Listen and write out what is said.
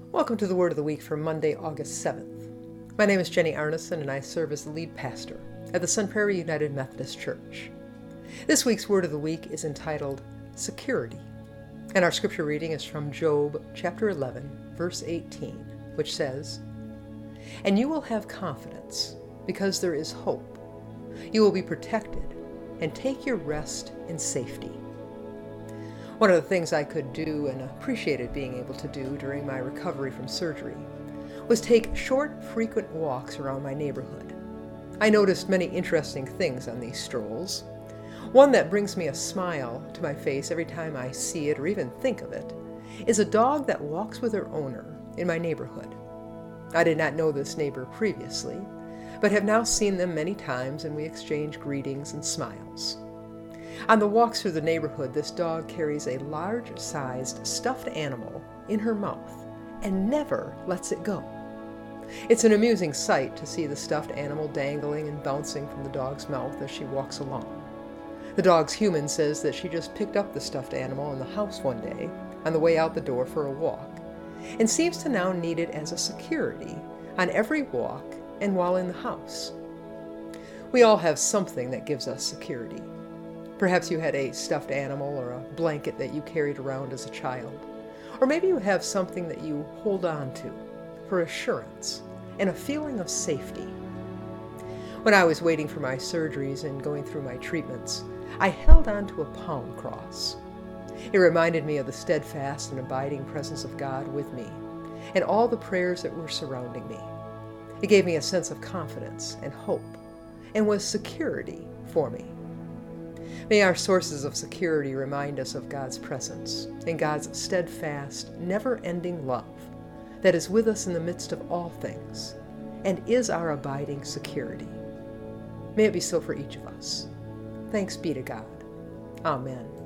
Welcome to the Word of the Week for Monday, August 7th. My name is Jenny Arneson, and I serve as the lead pastor at the Sun Prairie United Methodist Church. This week's Word of the Week is entitled Security, and our scripture reading is from Job chapter 11, verse 18, which says, "And you will have confidence, because there is hope. You will be protected, and take your rest in safety." One of the things I could do and appreciated being able to do during my recovery from surgery was take short, frequent walks around my neighborhood. I noticed many interesting things on these strolls. One that brings me a smile to my face every time I see it or even think of it is a dog that walks with her owner in my neighborhood. I did not know this neighbor previously, but have now seen them many times, and we exchange greetings and smiles. On the walks through the neighborhood, this dog carries a large-sized stuffed animal in her mouth and never lets it go. It's an amusing sight to see the stuffed animal dangling and bouncing from the dog's mouth as she walks along. The dog's human says that she just picked up the stuffed animal in the house one day on the way out the door for a walk, and seems to now need it as a security on every walk and while in the house. We all have something that gives us security. Perhaps you had a stuffed animal or a blanket that you carried around as a child. Or maybe you have something that you hold on to for assurance and a feeling of safety. When I was waiting for my surgeries and going through my treatments, I held on to a palm cross. It reminded me of the steadfast and abiding presence of God with me and all the prayers that were surrounding me. It gave me a sense of confidence and hope and was security for me. May our sources of security remind us of God's presence and God's steadfast, never-ending love that is with us in the midst of all things and is our abiding security. May it be so for each of us. Thanks be to God. Amen.